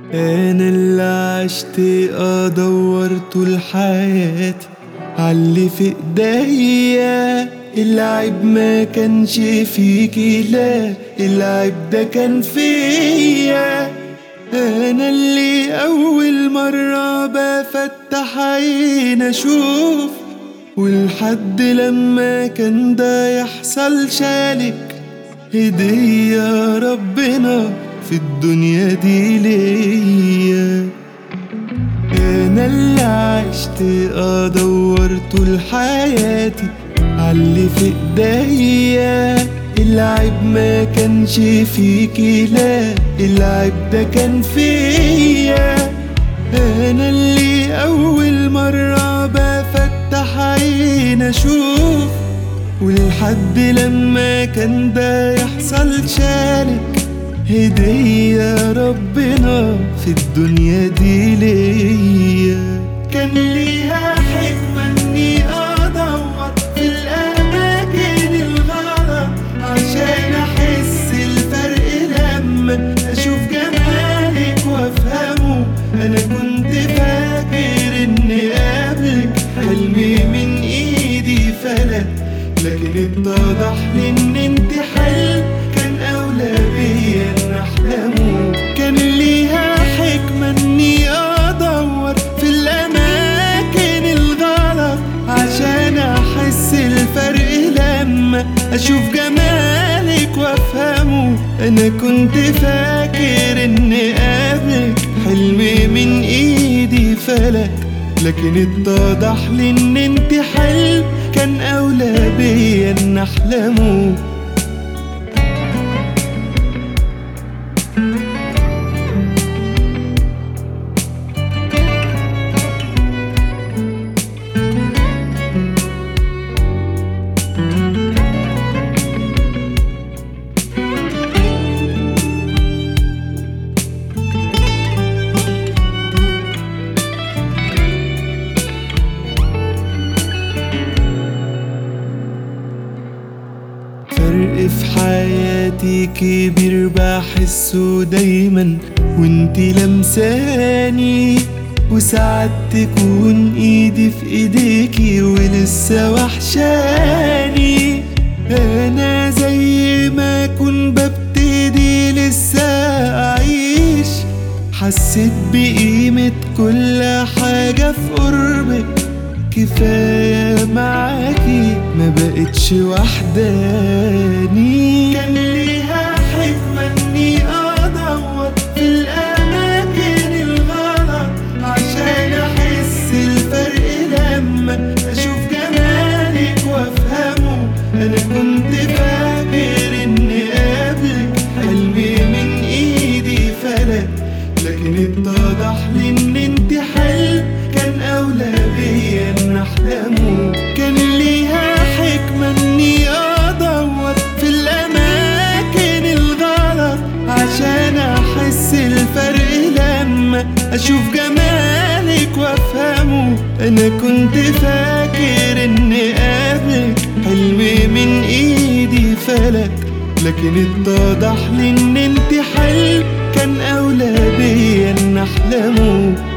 انا اللي عشت ادور طول حياتي عاللي في ايديا. العيب ما كانش فيكي، لا العيب ده كان فيا. انا اللي اول مرة بفتح عين اشوف، والحد لما كان ده يحصل شالك هدية ربنا في الدنيا دي ليا. انا اللي عشت ادور طول حياتي عاللي في ايديا. العيب ما كانش فيكي، لا العيب ده كان فيا. انا اللي اول مرة بفتح عين اشوف، والحد لما كان ده يحصل شالك هدية ربنا في الدنيا دي ليا. كان ليها حكمة اني ادور في الاماكن الغلط عشان احس الفرق لما اشوف جمالك وافهمه. انا كنت فاكر اني قبلك حلمي من ايدي فلت، لكن اتضح لي ان انت حلم كان اولى بيا ان احلمه. كان ليها حكمة اني ادور في الاماكن الغلط عشان احس الفرق لما اشوف جمالك وافهمه. انا كنت فاكر ان قبلك حلمي من ايدي فلت، لكن اتضح لي ان انت حلم كان اولى بيا ان احلمه. فرق في حياتي كبير بحسه دايما وانتي لمساني، وساعات تكون ايدي في ايديكي ولسه وحشاني. انا زي ما اكون ببتدي لسه اعيش، حسيت بقيمة كل حاجة في قربك. كفاية معاكي ما بقتش وحداني. كان ليها حكمة اني ادور في الاماكن الغلط عشان احس الفرق لما اشوف جمالك وافهمه. انا كنت فاكر ان قبلك حلمي من ايدي فلت، لكن اتضح لي ان انت حلم كان اولى بيا ان احلمه. كان ليها حكمة اني ادور في الاماكن الغلط عشان احس الفرق لما اشوف جمالك وافهمه. انا كنت فاكر ان قبلك حلمي من ايدي فلت، لكن اتضح لي ان انت حلم كان اولى بيا ان احلمه.